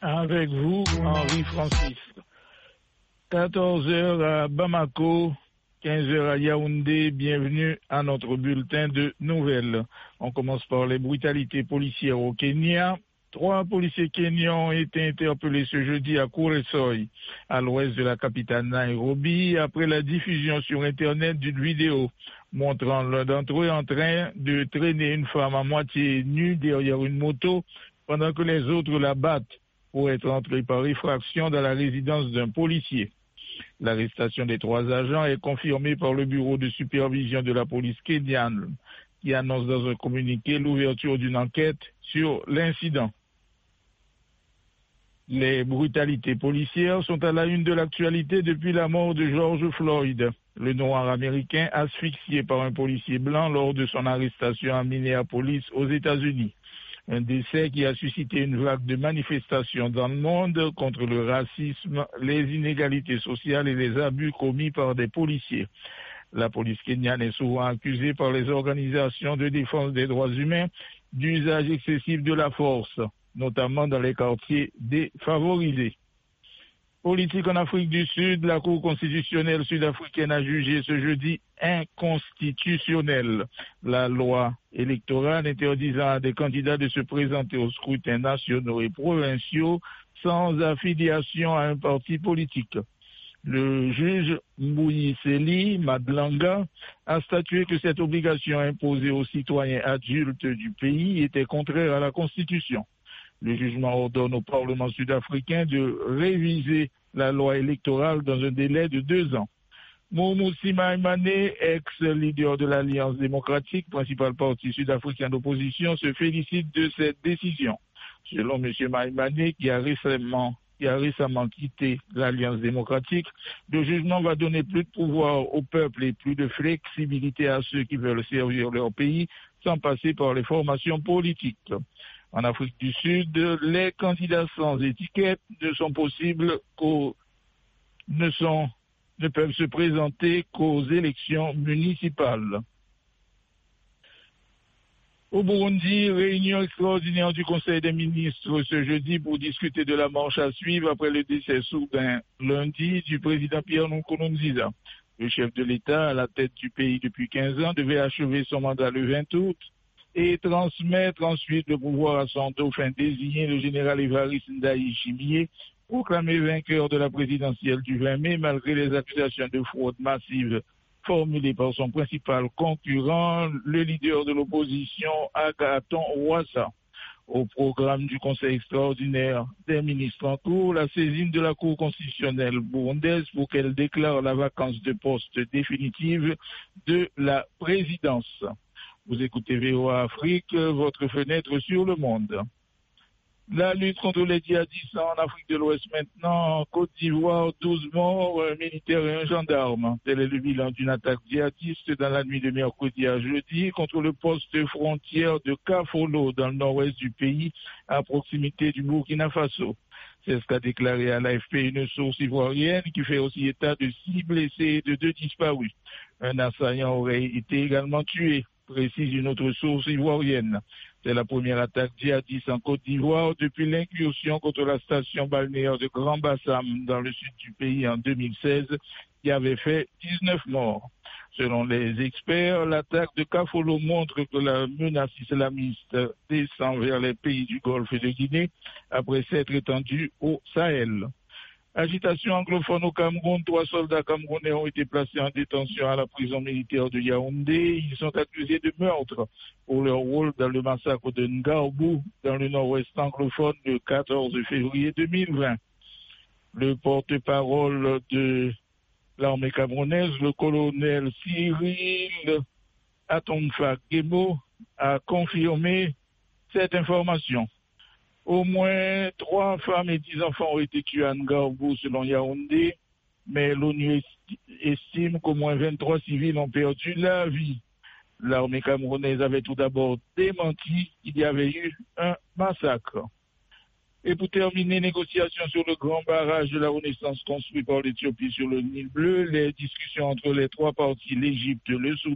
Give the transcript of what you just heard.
Avec vous, Henri Francis. 14h à Bamako, 15h à Yaoundé. Bienvenue à notre bulletin de nouvelles. On commence par les brutalités policières au Kenya. 3 policiers kenyans ont été interpellés ce jeudi à Kuresoi, à l'ouest de la capitale Nairobi, après la diffusion sur Internet d'une vidéo montrant l'un d'entre eux en train de traîner une femme à moitié nue derrière une moto, pendant que les autres la battent pour être entrés par effraction dans la résidence d'un policier. L'arrestation des 3 agents est confirmée par le bureau de supervision de la police kenyane, qui annonce dans un communiqué l'ouverture d'une enquête sur l'incident. Les brutalités policières sont à la une de l'actualité depuis la mort de George Floyd, le noir américain asphyxié par un policier blanc lors de son arrestation à Minneapolis aux États-Unis. Un décès qui a suscité une vague de manifestations dans le monde contre le racisme, les inégalités sociales et les abus commis par des policiers. La police kenyane est souvent accusée par les organisations de défense des droits humains d'usage excessif de la force, notamment dans les quartiers défavorisés. Politique en Afrique du Sud, la Cour constitutionnelle sud-africaine a jugé ce jeudi inconstitutionnelle la loi électorale interdisant à des candidats de se présenter aux scrutins nationaux et provinciaux sans affiliation à un parti politique. Le juge Mbuyiseli Madlanga a statué que cette obligation imposée aux citoyens adultes du pays était contraire à la Constitution. Le jugement ordonne au Parlement sud-africain de réviser la loi électorale dans un délai de 2 ans. Moumoussi Maïmane, ex-leader de l'Alliance démocratique, principal parti sud-africain d'opposition, se félicite de cette décision. Selon M. Maïmane, qui a récemment quitté l'Alliance démocratique, le jugement va donner plus de pouvoir au peuple et plus de flexibilité à ceux qui veulent servir leur pays sans passer par les formations politiques. En Afrique du Sud, les candidats sans étiquette ne peuvent se présenter qu'aux élections municipales. Au Burundi, réunion extraordinaire du Conseil des ministres ce jeudi pour discuter de la marche à suivre après le décès soudain lundi du président Pierre Nkurunziza. Le chef de l'État, à la tête du pays depuis 15 ans, devait achever son mandat le 20 août et transmettre ensuite le pouvoir à son dauphin désigné, le général Évariste Ndayishimiye, proclamé vainqueur de la présidentielle du 20 mai malgré les accusations de fraude massive formulées par son principal concurrent, le leader de l'opposition, Agathon Rwasa. Au programme du Conseil extraordinaire des ministres en cours, la saisine de la Cour constitutionnelle burundaise pour qu'elle déclare la vacance de poste définitive de la présidence. Vous écoutez VOA Afrique, votre fenêtre sur le monde. La lutte contre les djihadistes en Afrique de l'Ouest maintenant. En Côte d'Ivoire, 12 morts, un militaire et un gendarme. Tel est le bilan d'une attaque djihadiste dans la nuit de mercredi à jeudi contre le poste frontière de Kafolo dans le nord-ouest du pays, à proximité du Burkina Faso. C'est ce qu'a déclaré à l'AFP une source ivoirienne qui fait aussi état de 6 blessés et de 2 disparus. Un assaillant aurait été également tué, précise une autre source ivoirienne. C'est la première attaque djihadiste en Côte d'Ivoire depuis l'incursion contre la station balnéaire de Grand Bassam dans le sud du pays en 2016 qui avait fait 19 morts. Selon les experts, l'attaque de Kafolo montre que la menace islamiste descend vers les pays du Golfe de Guinée après s'être étendue au Sahel. Agitation anglophone au Cameroun, 3 soldats camerounais ont été placés en détention à la prison militaire de Yaoundé. Ils sont accusés de meurtre pour leur rôle dans le massacre de Ngarbou dans le nord-ouest anglophone le 14 février 2020. Le porte-parole de l'armée camerounaise, le colonel Cyril Atomfa Gemo, a confirmé cette information. Au moins 3 femmes et 10 enfants ont été tués à Ngarbou selon Yaoundé, mais l'ONU estime qu'au moins 23 civils ont perdu la vie. L'armée camerounaise avait tout d'abord démenti qu'il y avait eu un massacre. Et pour terminer, négociations sur le grand barrage de la Renaissance construit par l'Éthiopie sur le Nil bleu, les discussions entre les 3 parties, l'Égypte, le Soudan